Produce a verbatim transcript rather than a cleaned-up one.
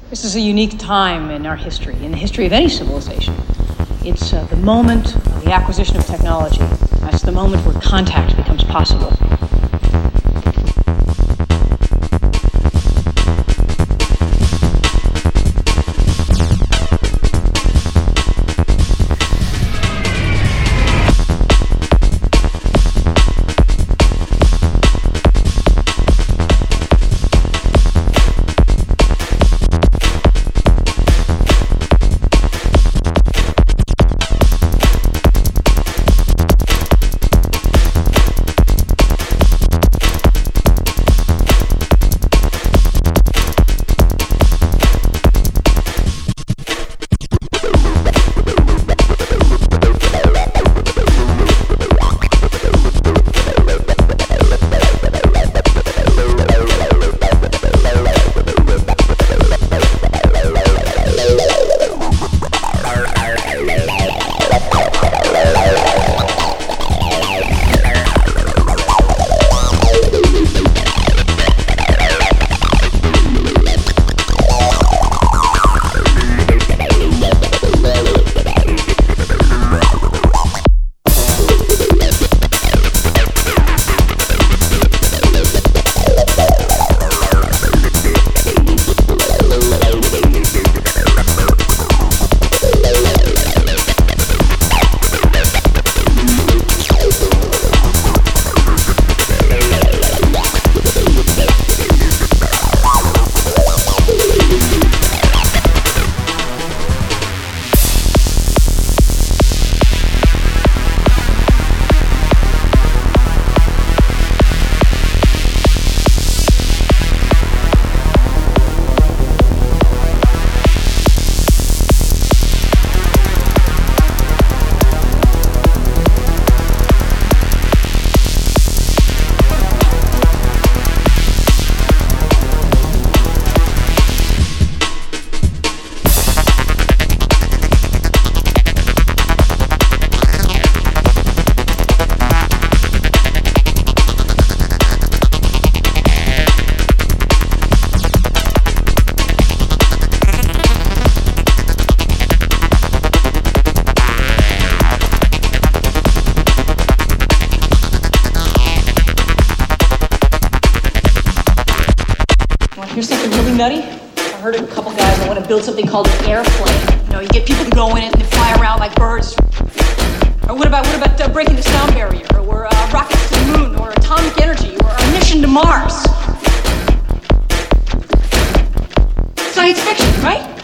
This is a unique time in our history, in the history of any civilization. It's uh, the moment of the acquisition of technology. That's the moment where contact becomes possible. Here's something really nutty. I heard of a couple guys that want to build something called an airplane. You know, you get people to go in it and they fly around like birds. Or what about what about uh, breaking the sound barrier? Or uh, rockets to the moon? Or atomic energy? Or a mission to Mars? Science fiction, right?